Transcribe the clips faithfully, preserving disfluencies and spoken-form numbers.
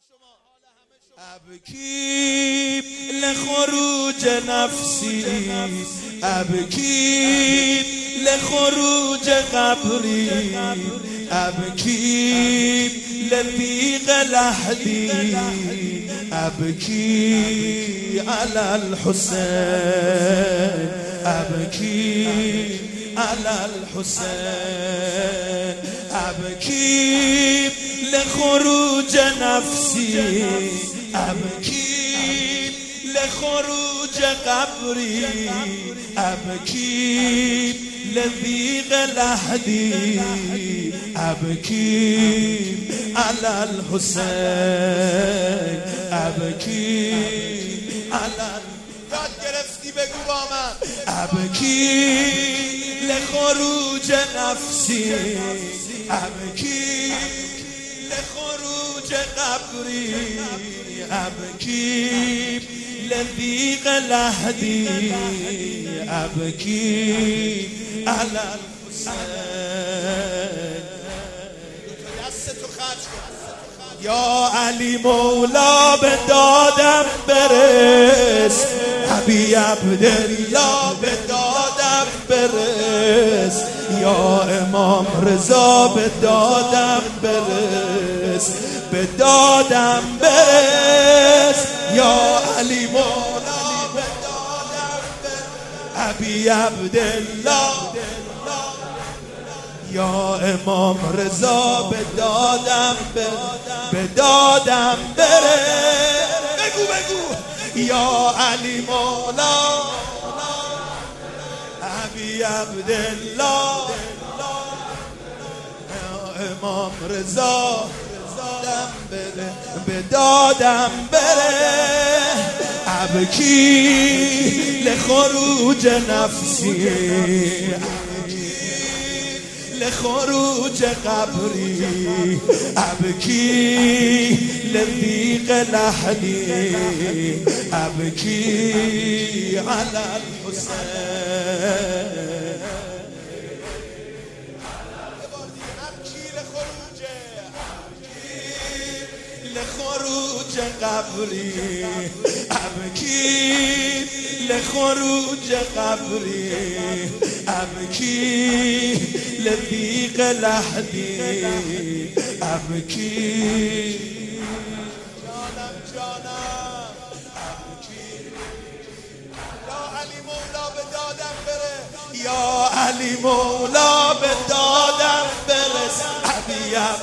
ابكي لخروج نفسي، ابكي لخروج قبري، ابكي لضيق لحدي، ابكي على الحسين، ابكي على الحسين، ابكي لخروج نفسي، ابكي لخروج قبري، ابكي لضيق لحدي، ابكي على الحسين، ابكي على یاد گرفتی بگو با من ابکی لخروج نفسی، ابکی لخروج قبری، ابکی لضیق لحدی، ابکی علی الحسین. دستتو خرج کن یا علی مولا به دادم برس، ابی عبدالله به دادم برس، یا امام رضا به دادم برس، به دادم برس، یا علی مولا به دادم برس، ابی عبدالله یا امام رضا به دادم به دادم بره، بگو بگو یا علی مولا ابی عبدالله یا امام رضا بره به دادم بره، ابکی لخروج نفسی، لخروج قبری، ابکی لضیق لحدی، ابکی علی الحسین. ابکی لخروج لخروج قبری، ابکی لخروج قبری، ابکی لضیق لحدی، ابکی جانم جانم، ابکی یا علی مولا به دادم بره، یا علی مولا به دادم برس، ابیم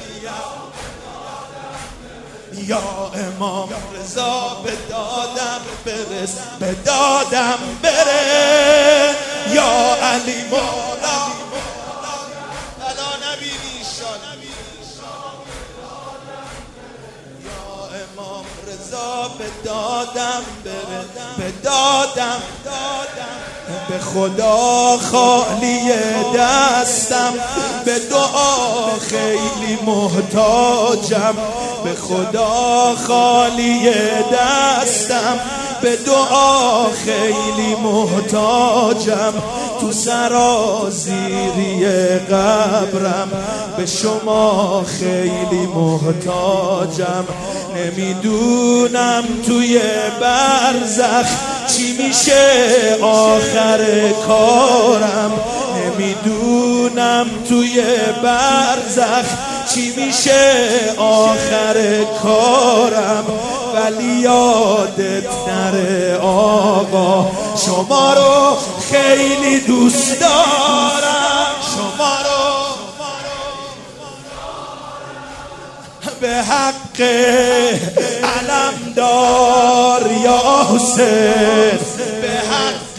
یا امام رضا به دادم برس، به دادم بره، یا علی مولا بلا نبینی شان، یا امام رضا به دادم بره، به دادم به خدا خالی دستم، به دعا خیلی محتاجم، به خدا خالی دستم، به دعا خیلی محتاجم، تو سرازیری قبرم به شما خیلی محتاجم، نمیدونم توی برزخ چی میشه آخر کارم، نمیدونم توی برزخ چی میشه آخر کارم، ولی یادت نره آقا شما رو خیلی دوست دارم، شما رو به حق علمدار یا حسین، به حق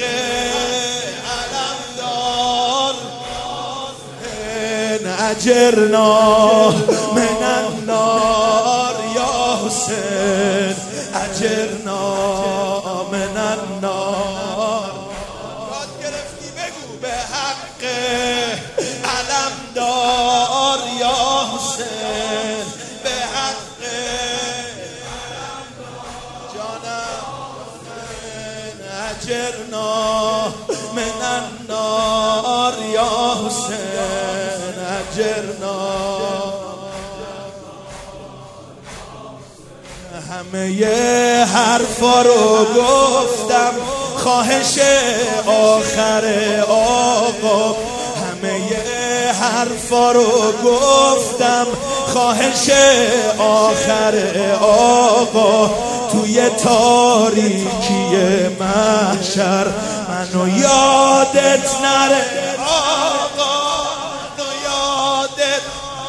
علمدار اجرنا من النار یا حسین، اجرنا من النار. یاد گرفتی بگو به حق علمدار یا حسین، به حق جانم اجرنا من النار یا حسین، اجرنا همه حرفا رو گفتم، خواهش آخر آقا. همه حرفا رو گفتم، خواهش آخر آقا. توی تاریکی محشر منو یادت نره آقا، منو یادت.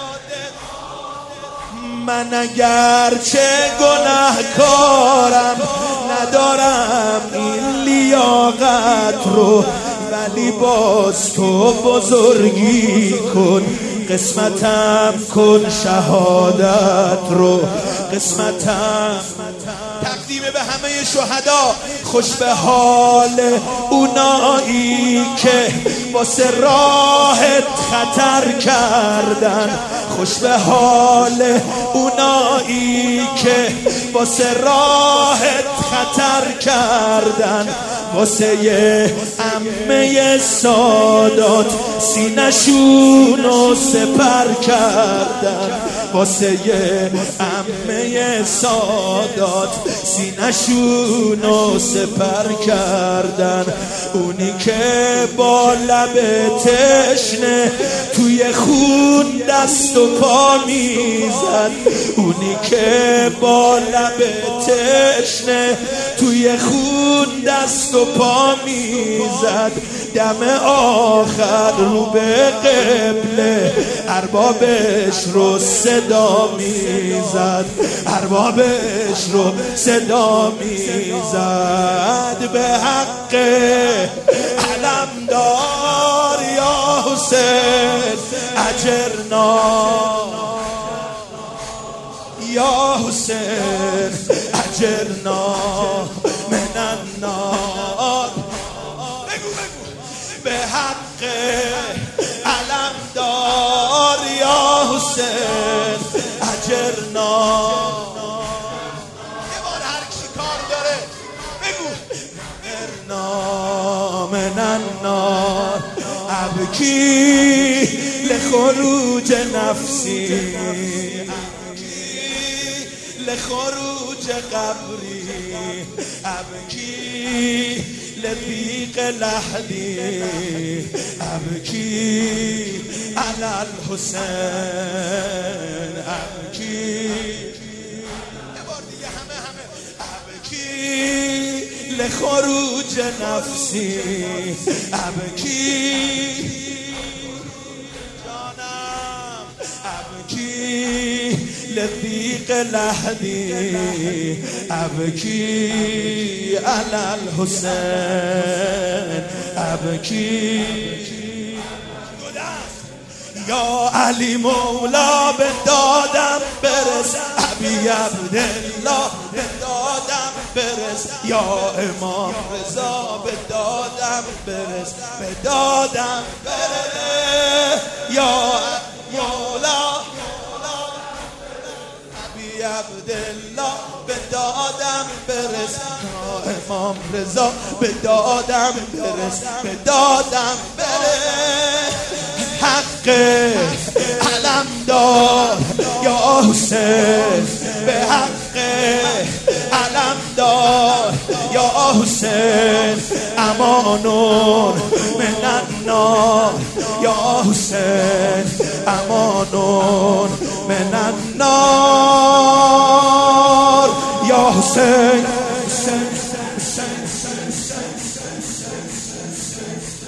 من اگر چه گناهکارم، ندارم این لیاقت رو، ولی باز تو بزرگی کن، قسمتم کن شهادت رو، قسمتم. تقدیم به همه شهدا، خوش به حال اونایی که واسه راهت خطر کردن، خوش به حال اونایی که واسه راهت خطر کردن. واسه یه عمه سادات سینشونو سپر کردن، واسه یه عمه سادات سینشونو سپر کردن. اونی که با لب تشنه توی خون دست و پا میزد، اونی که با لب تشنه توی خون دست و پا میزد، دم آخر رو به قبله اربابش رو صدا میزد، اربابش رو صدا میزد. به حق علمدار یا حسین اجرنا، یا حسین اجرنا من النار. به حق علمدار یا حسین اجرنا. یه بار هر کسی کار داره بگو. اجرنا من النار، ابکی لخروج نفسی، لخروج قبری، ابکی لضیق لحدی، ابکی علی الحسین، ابکی. یه بار دیگه همه همه. ابکی لخروج نفسی، ابکی جانم، ابکی لضیق لحدی، ابکی علی الحسین، ابکی. یا علی مولا به دادم برس، ابی عبدالله به دادم برس، یا امام رضا به دادم برس، به دادم برس. یا مولا ابی عبدالله به دادم برس، یا امام رضا به دادم برس، به دادم برس. حق علمدار یا حسین، به حق علمدار یا حسین، امانون من النار یا حسین، امانون من النار یا حسین.